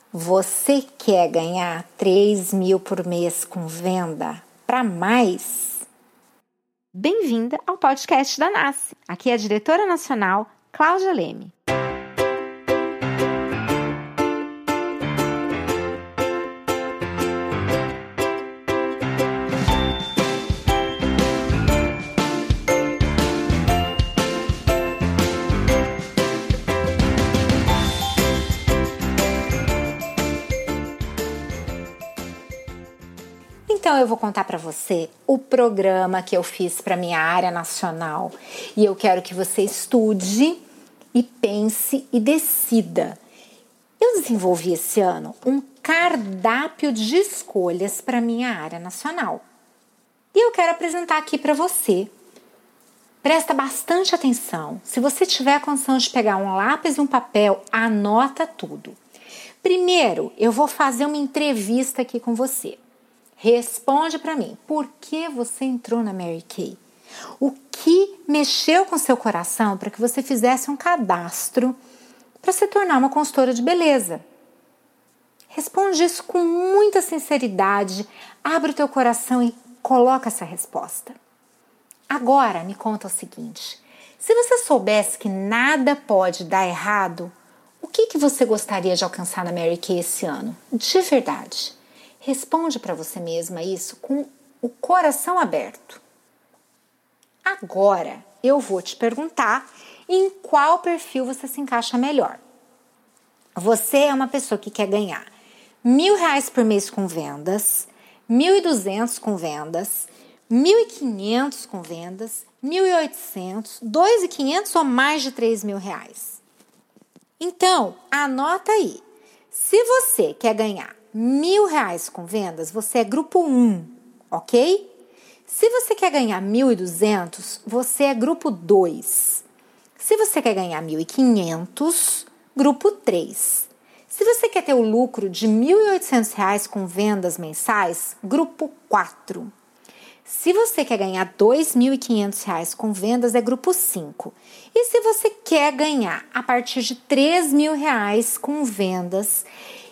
Você quer ganhar 3 mil por mês com venda para mais? Bem-vinda ao podcast da NASCE. Aqui é a diretora nacional, Cláudia Leme. Então eu vou contar para você o programa que eu fiz para minha área nacional e eu quero que você estude e pense e decida. Eu desenvolvi esse ano um cardápio de escolhas para minha área nacional e eu quero apresentar aqui para você. Presta bastante atenção. Se você tiver a condição de pegar um lápis e um papel, anota tudo. Primeiro, eu vou fazer uma entrevista aqui com você. Responde para mim, por que você entrou na Mary Kay? O que mexeu com seu coração para que você fizesse um cadastro para se tornar uma consultora de beleza? Responde isso com muita sinceridade, abre o teu coração e coloca essa resposta. Agora me conta o seguinte, se você soubesse que nada pode dar errado, o que você gostaria de alcançar na Mary Kay esse ano? De verdade. Responde para você mesma isso com o coração aberto. Agora eu vou te perguntar em qual perfil você se encaixa melhor. Você é uma pessoa que quer ganhar R$1.000 por mês com vendas, 1.200 com vendas, 1.500 com vendas, 1.800, 2.500 ou mais de R$3.000. Então, anota aí. Se você quer ganhar R$1.000 com vendas, você é grupo 1, ok? Se você quer ganhar 1.200, você é grupo 2. Se você quer ganhar 1.500, grupo 3. Se você quer ter o lucro de R$1.800 com vendas mensais, grupo 4. Se você quer ganhar R$2.500 com vendas, é grupo 5. E se você quer ganhar a partir de R$3.000 com vendas,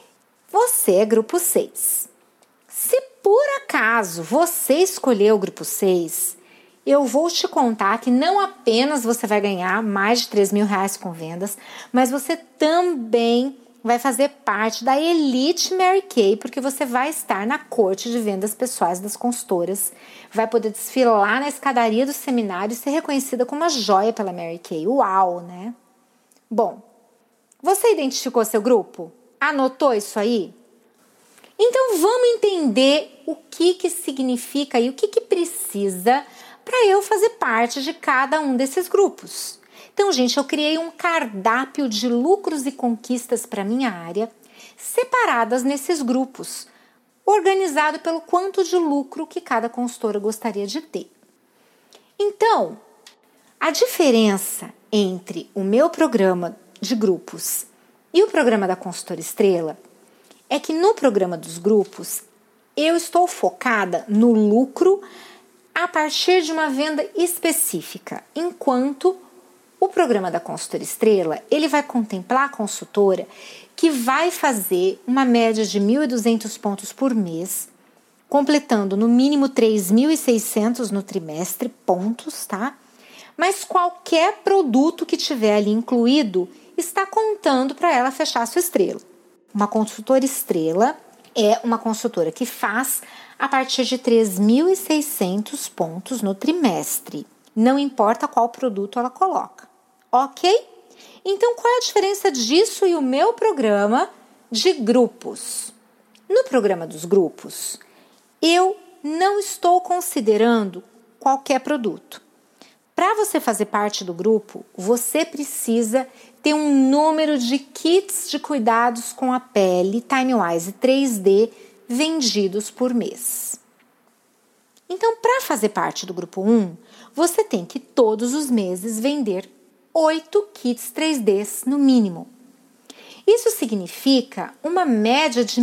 você é grupo 6. Se por acaso você escolheu o grupo 6, eu vou te contar que não apenas você vai ganhar mais de R$3.000 com vendas, mas você também vai fazer parte da Elite Mary Kay, porque você vai estar na corte de vendas pessoais das consultoras, vai poder desfilar na escadaria do seminário e ser reconhecida como uma joia pela Mary Kay. Uau, né? Bom, você identificou seu grupo? Anotou isso aí? Então vamos entender o que significa e o que precisa para eu fazer parte de cada um desses grupos. Então, gente, eu criei um cardápio de lucros e conquistas para minha área, separadas nesses grupos, organizado pelo quanto de lucro que cada consultora gostaria de ter. Então, a diferença entre o meu programa de grupos e o programa da Consultora Estrela é que no programa dos grupos eu estou focada no lucro a partir de uma venda específica, enquanto o programa da Consultora Estrela ele vai contemplar a consultora que vai fazer uma média de 1.200 pontos por mês, completando no mínimo 3.600 no trimestre, pontos, tá? Mas qualquer produto que tiver ali incluído está contando para ela fechar a sua estrela. Uma consultora estrela é uma consultora que faz a partir de 3.600 pontos no trimestre. Não importa qual produto ela coloca, ok? Então, qual é a diferença disso e o meu programa de grupos? No programa dos grupos, eu não estou considerando qualquer produto. Para você fazer parte do grupo, você precisa ter um número de kits de cuidados com a pele Timewise 3D vendidos por mês. Então, para fazer parte do grupo 1, você tem que todos os meses vender 8 kits 3Ds no mínimo. Isso significa uma média de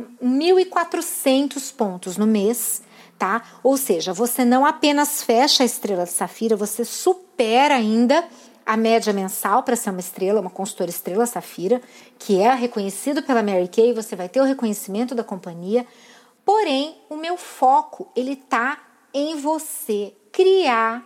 1.400 pontos no mês, tá? Ou seja, você não apenas fecha a estrela de safira, você supera ainda a média mensal para ser uma estrela, uma consultora estrela Safira, que é reconhecido pela Mary Kay, você vai ter o reconhecimento da companhia. Porém, o meu foco, ele tá em você criar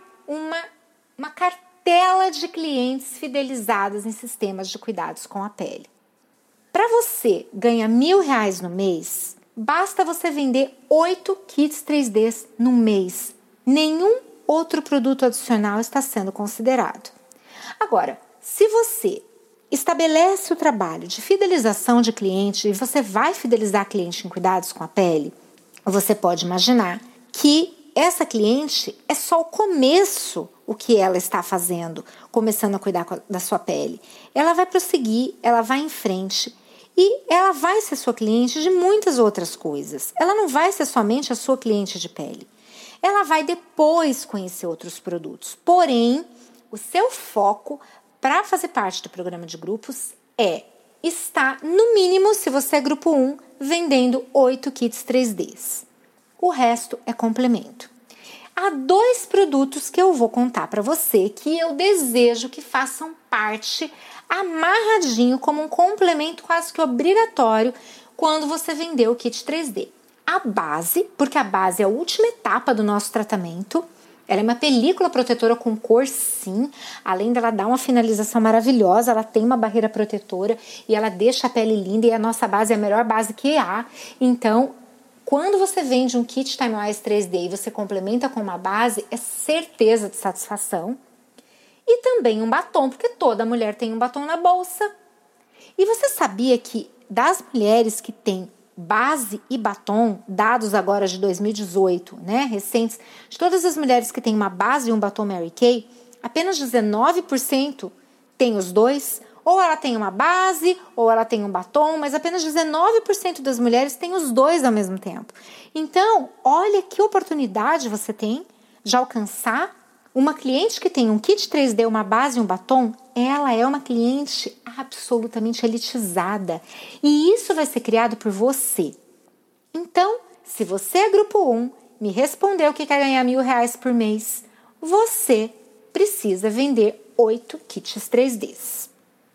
uma cartela de clientes fidelizados em sistemas de cuidados com a pele. Para você ganhar R$1.000 no mês, basta você vender 8 kits 3D no mês. Nenhum outro produto adicional está sendo considerado. Agora, se você estabelece o trabalho de fidelização de cliente e você vai fidelizar cliente em cuidados com a pele, você pode imaginar que essa cliente é só o começo o que ela está fazendo, começando a cuidar da sua pele. Ela vai prosseguir, ela vai em frente e ela vai ser sua cliente de muitas outras coisas. Ela não vai ser somente a sua cliente de pele. Ela vai depois conhecer outros produtos. Porém, o seu foco para fazer parte do programa de grupos está, no mínimo, se você é grupo 1, vendendo 8 kits 3Ds. O resto é complemento. Há 2 produtos que eu vou contar para você que eu desejo que façam parte amarradinho como um complemento quase que obrigatório quando você vender o kit 3D. A base, porque a base é a última etapa do nosso tratamento. Ela é uma película protetora com cor, sim. Além dela dar uma finalização maravilhosa, ela tem uma barreira protetora e ela deixa a pele linda e a nossa base é a melhor base que há. Então, quando você vende um kit Timewise 3D e você complementa com uma base, é certeza de satisfação. E também um batom, porque toda mulher tem um batom na bolsa. E você sabia que das mulheres que têm base e batom, dados agora de 2018, né, recentes, de todas as mulheres que têm uma base e um batom Mary Kay, apenas 19% tem os dois, ou ela tem uma base, ou ela tem um batom, mas apenas 19% das mulheres têm os dois ao mesmo tempo. Então, olha que oportunidade você tem de alcançar uma cliente que tem um kit 3D, uma base e um batom. Ela é uma cliente absolutamente elitizada. E isso vai ser criado por você. Então, se você é grupo 1, me respondeu que quer ganhar R$1.000 por mês, você precisa vender 8 kits 3Ds.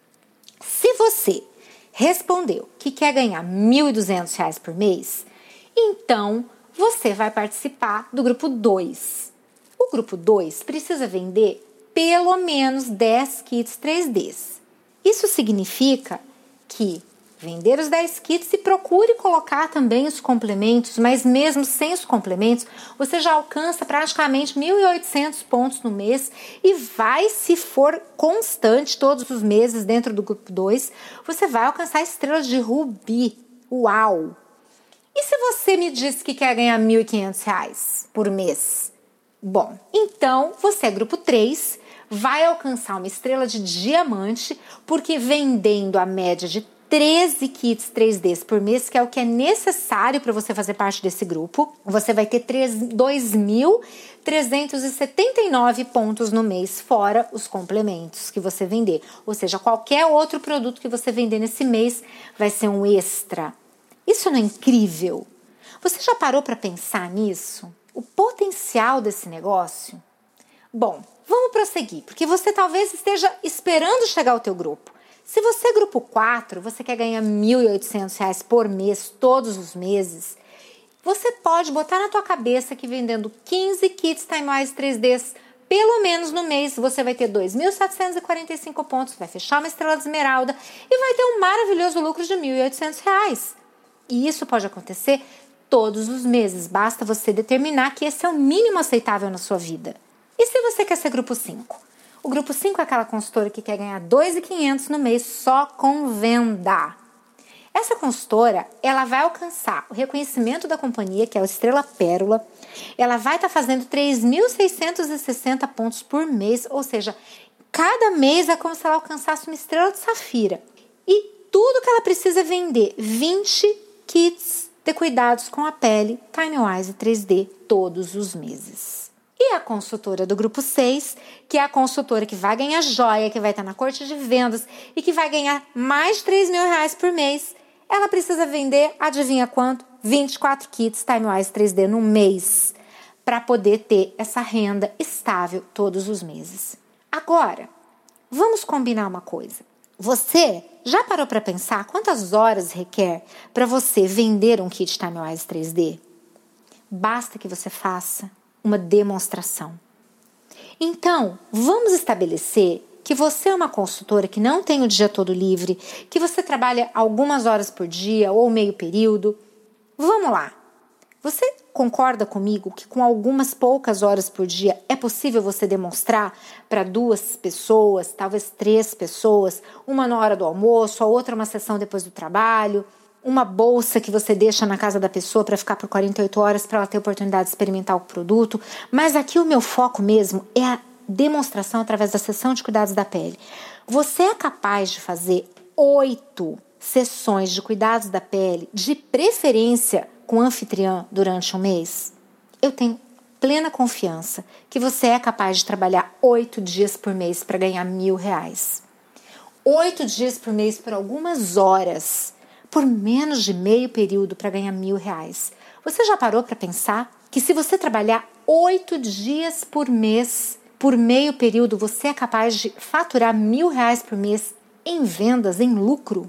Se você respondeu que quer ganhar R$1.200 por mês, então você vai participar do grupo 2. O grupo 2 precisa vender pelo menos 10 kits 3Ds. Isso significa que vender os 10 kits e procure colocar também os complementos, mas mesmo sem os complementos, você já alcança praticamente 1.800 pontos no mês e vai, se for constante todos os meses dentro do grupo 2, você vai alcançar estrelas de rubi. Uau! E se você me disse que quer ganhar R$1.500 por mês? Bom, então você é grupo 3, vai alcançar uma estrela de diamante, porque vendendo a média de 13 kits 3Ds por mês, que é o que é necessário para você fazer parte desse grupo, você vai ter 2.379 pontos no mês, fora os complementos que você vender. Ou seja, qualquer outro produto que você vender nesse mês vai ser um extra. Isso não é incrível? Você já parou para pensar nisso? O potencial desse negócio? Bom, vamos prosseguir, porque você talvez esteja esperando chegar ao teu grupo. Se você é grupo 4, você quer ganhar R$1.800 por mês, todos os meses, você pode botar na tua cabeça que vendendo 15 kits Timewise 3Ds, pelo menos no mês, você vai ter 2.745 pontos, vai fechar uma estrela de esmeralda e vai ter um maravilhoso lucro de R$1.800. E isso pode acontecer todos os meses, basta você determinar que esse é o mínimo aceitável na sua vida. E se você quer ser grupo 5? O grupo 5 é aquela consultora que quer ganhar R$2.500 no mês só com venda. Essa consultora, ela vai alcançar o reconhecimento da companhia, que é o Estrela Pérola. Ela vai estar fazendo 3.660 pontos por mês, ou seja, cada mês é como se ela alcançasse uma estrela de safira. E tudo que ela precisa é vender 20 kits de cuidados com a pele Timewise 3D todos os meses. E a consultora do grupo 6, que é a consultora que vai ganhar joia, que vai estar na corte de vendas e que vai ganhar mais de R$3.000 por mês, ela precisa vender, adivinha quanto? 24 kits Timewise 3D no mês, para poder ter essa renda estável todos os meses. Agora, vamos combinar uma coisa. Você já parou para pensar quantas horas requer para você vender um kit Timewise 3D? Basta que você faça uma demonstração. Então, vamos estabelecer que você é uma consultora que não tem o dia todo livre, que você trabalha algumas horas por dia ou meio período. Vamos lá. Você concorda comigo que com algumas poucas horas por dia é possível você demonstrar para 2 pessoas, talvez 3 pessoas, uma na hora do almoço, a outra uma sessão depois do trabalho, uma bolsa que você deixa na casa da pessoa para ficar por 48 horas para ela ter a oportunidade de experimentar o produto. Mas aqui o meu foco mesmo é a demonstração através da sessão de cuidados da pele. Você é capaz de fazer 8 sessões de cuidados da pele, de preferência com anfitriã, durante um mês? Eu tenho plena confiança que você é capaz de trabalhar 8 dias por mês para ganhar R$1.000. 8 dias por mês por algumas horas, por menos de meio período para ganhar R$1.000. Você já parou para pensar que se você trabalhar 8 dias por mês, por meio período, você é capaz de faturar R$1.000 por mês em vendas, em lucro?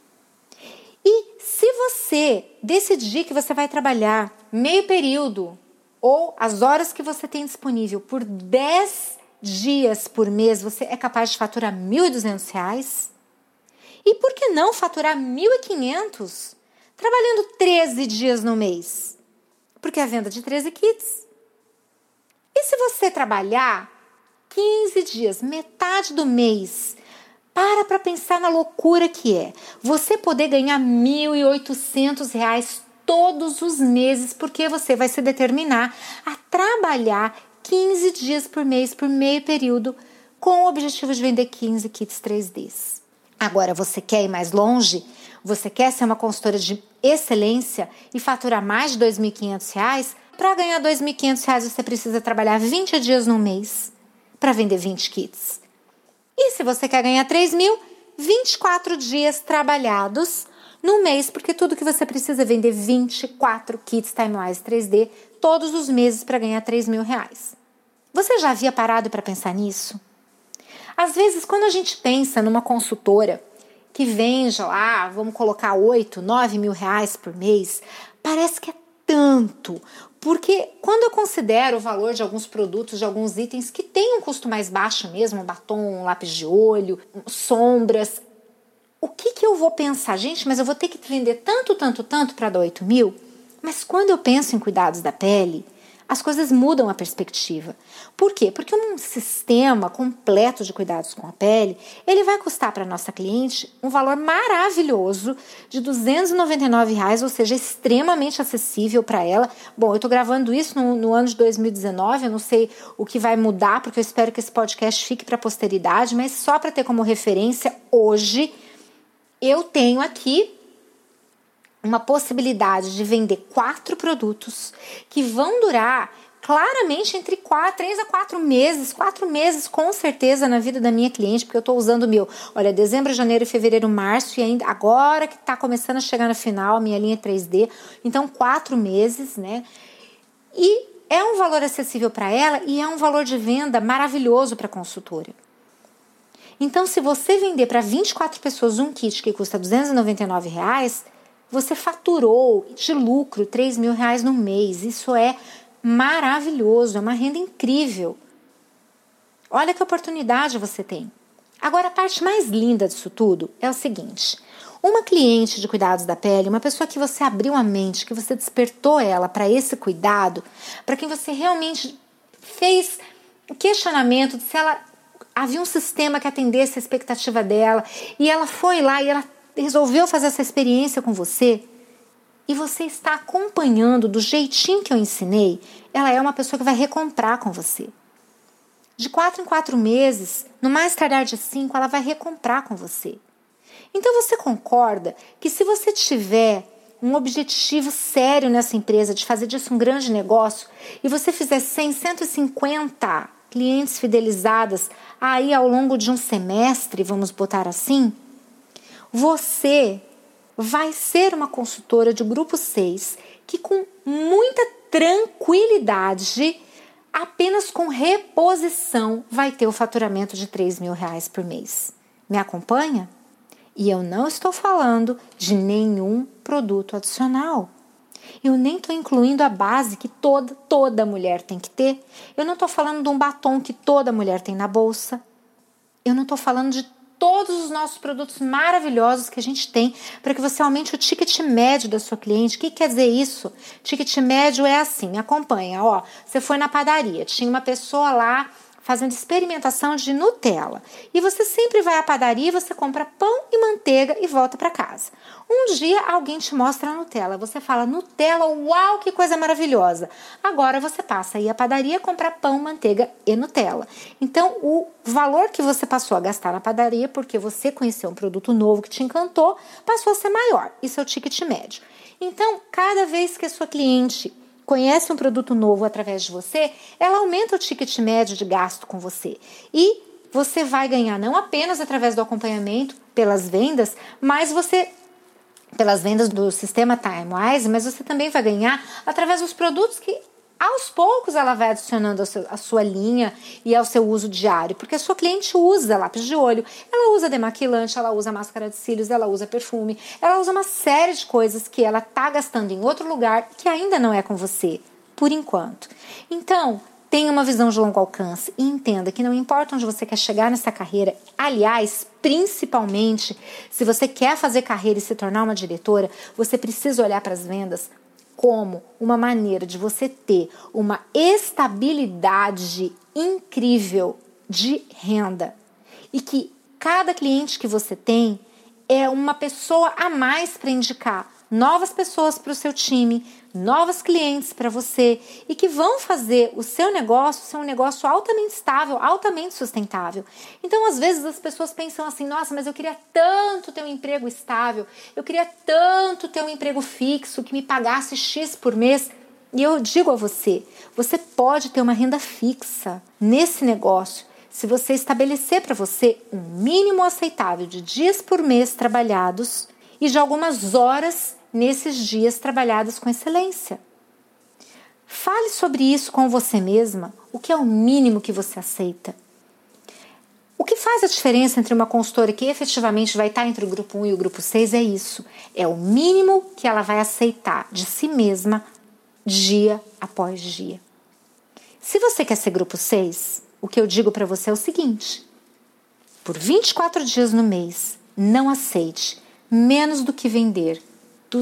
E se você decidir que você vai trabalhar meio período ou as horas que você tem disponível por 10 dias por mês, você é capaz de faturar R$1.200? E por que não faturar R$1.500 trabalhando 13 dias no mês? Porque é a venda de 13 kits. E se você trabalhar 15 dias, metade do mês, para pensar na loucura que é você poder ganhar R$1.800 todos os meses, porque você vai se determinar a trabalhar 15 dias por mês, por meio período, com o objetivo de vender 15 kits 3Ds. Agora, você quer ir mais longe? Você quer ser uma consultora de excelência e faturar mais de R$2.500? Para ganhar R$2.500, você precisa trabalhar 20 dias no mês para vender 20 kits. E se você quer ganhar 3.000, 24 dias trabalhados no mês, porque tudo que você precisa é vender 24 kits Timewise 3D todos os meses para ganhar R$3.000. Você já havia parado para pensar nisso? Às vezes, quando a gente pensa numa consultora que vende lá, vamos colocar 8, 9 mil reais por mês, parece que é tanto. Porque quando eu considero o valor de alguns produtos, de alguns itens que têm um custo mais baixo mesmo, um batom, um lápis de olho, sombras, o que eu vou pensar? Gente, mas eu vou ter que vender tanto para dar 8 mil? Mas quando eu penso em cuidados da pele, as coisas mudam a perspectiva. Por quê? Porque um sistema completo de cuidados com a pele, ele vai custar para a nossa cliente um valor maravilhoso de R$299, ou seja, extremamente acessível para ela. Bom, eu estou gravando isso no ano de 2019, eu não sei o que vai mudar, porque eu espero que esse podcast fique para a posteridade, mas só para ter como referência, hoje eu tenho aqui uma possibilidade de vender 4 produtos que vão durar claramente entre 3 a 4 meses, 4 meses com certeza na vida da minha cliente, porque eu estou usando o meu, olha, dezembro, janeiro, fevereiro, março, e ainda agora que está começando a chegar no final, a minha linha 3D, então 4 meses, né? E é um valor acessível para ela e é um valor de venda maravilhoso para a consultora. Então, se você vender para 24 pessoas um kit que custa R$299, você faturou de lucro R$3.000 no mês. Isso é maravilhoso, é uma renda incrível. Olha que oportunidade você tem. Agora, a parte mais linda disso tudo é o seguinte: uma cliente de cuidados da pele, uma pessoa que você abriu a mente, que você despertou ela para esse cuidado, para quem você realmente fez o questionamento de se ela havia um sistema que atendesse a expectativa dela, e ela foi lá e ela resolveu fazer essa experiência com você, e você está acompanhando do jeitinho que eu ensinei, ela é uma pessoa que vai recomprar com você. De 4 em 4 meses, no mais tardar de 5, ela vai recomprar com você. Então você concorda que se você tiver um objetivo sério nessa empresa de fazer disso um grande negócio, e você fizer 100, 150 clientes fidelizadas aí ao longo de um semestre, vamos botar assim, você vai ser uma consultora de grupo 6 que com muita tranquilidade apenas com reposição vai ter o faturamento de R$3.000 por mês. Me acompanha? E eu não estou falando de nenhum produto adicional. Eu nem estou incluindo a base que toda mulher tem que ter. Eu não estou falando de um batom que toda mulher tem na bolsa. Eu não estou falando de todos os nossos produtos maravilhosos que a gente tem para que você aumente o ticket médio da sua cliente. O que quer dizer isso? Ticket médio é assim, me acompanha. Ó, você foi na padaria, tinha uma pessoa lá fazendo experimentação de Nutella. E você sempre vai à padaria, você compra pão e manteiga e volta para casa. Um dia alguém te mostra a Nutella, você fala, Nutella, uau, que coisa maravilhosa. Agora você passa a ir à padaria comprar pão, manteiga e Nutella. Então o valor que você passou a gastar na padaria, porque você conheceu um produto novo que te encantou, passou a ser maior. Isso é o ticket médio. Então, cada vez que a sua cliente conhece um produto novo através de você, ela aumenta o ticket médio de gasto com você. E você vai ganhar não apenas através do acompanhamento, pelas vendas, mas pelas vendas do sistema TimeWise, mas você também vai ganhar através dos produtos que aos poucos ela vai adicionando a sua linha e ao seu uso diário, porque a sua cliente usa lápis de olho, ela usa demaquilante, ela usa máscara de cílios, ela usa perfume, ela usa uma série de coisas que ela está gastando em outro lugar que ainda não é com você, por enquanto. Então, tenha uma visão de longo alcance e entenda que não importa onde você quer chegar nessa carreira, aliás, principalmente se você quer fazer carreira e se tornar uma diretora, você precisa olhar para as vendas como uma maneira de você ter uma estabilidade incrível de renda e que cada cliente que você tem é uma pessoa a mais para indicar novas pessoas para o seu time, novos clientes para você e que vão fazer o seu negócio ser um negócio altamente estável, altamente sustentável. Então, às vezes, as pessoas pensam assim, nossa, mas eu queria tanto ter um emprego estável, eu queria tanto ter um emprego fixo que me pagasse X por mês. E eu digo a você, você pode ter uma renda fixa nesse negócio se você estabelecer para você um mínimo aceitável de dias por mês trabalhados e de algumas horas nesses dias trabalhados com excelência. Fale sobre isso com você mesma, o que é o mínimo que você aceita. O que faz a diferença entre uma consultora que efetivamente vai estar entre o grupo 1 e o grupo 6 é isso. É o mínimo que ela vai aceitar de si mesma dia após dia. Se você quer ser grupo 6, o que eu digo para você é o seguinte: por 24 dias no mês, não aceite menos do que vender R$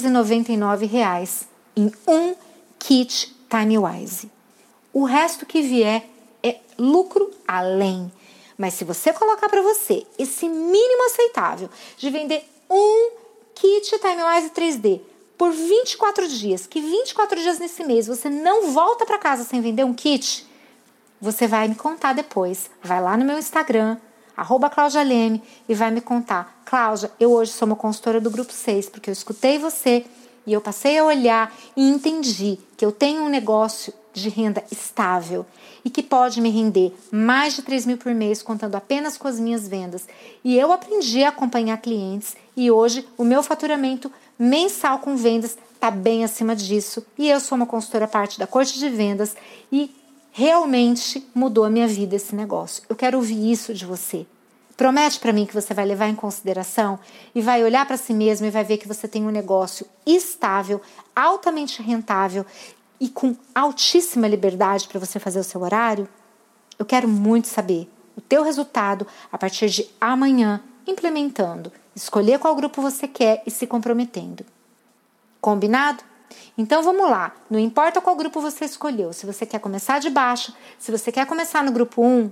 299 em um kit TimeWise. O resto que vier é lucro além. Mas se você colocar para você esse mínimo aceitável de vender um kit TimeWise 3D por 24 dias, que 24 dias nesse mês você não volta para casa sem vender um kit, você vai me contar depois. Vai lá no meu Instagram, @CláudiaLeme, e vai me contar: Cláudia, eu hoje sou uma consultora do grupo 6, porque eu escutei você e eu passei a olhar e entendi que eu tenho um negócio de renda estável e que pode me render mais de 3 mil por mês contando apenas com as minhas vendas. E eu aprendi a acompanhar clientes e hoje o meu faturamento mensal com vendas está bem acima disso. E eu sou uma consultora parte da corte de vendas e realmente mudou a minha vida esse negócio. Eu quero ouvir isso de você. Promete para mim que você vai levar em consideração e vai olhar para si mesmo e vai ver que você tem um negócio estável, altamente rentável e com altíssima liberdade para você fazer o seu horário? Eu quero muito saber o teu resultado a partir de amanhã, implementando, escolher qual grupo você quer e se comprometendo. Combinado? Então vamos lá, não importa qual grupo você escolheu, se você quer começar de baixo, se você quer começar no grupo 1,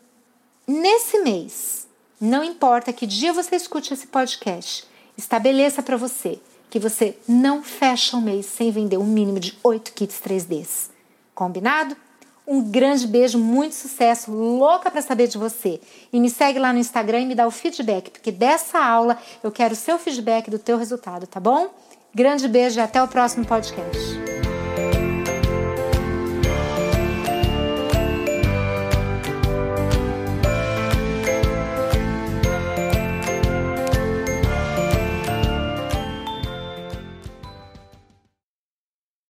nesse mês, não importa que dia você escute esse podcast, estabeleça para você que você não fecha o mês sem vender um mínimo de 8 kits 3Ds. Combinado? Um grande beijo, muito sucesso, louca para saber de você. E me segue lá no Instagram e me dá o feedback, porque dessa aula eu quero o seu feedback do teu resultado, tá bom? Grande beijo e até o próximo podcast.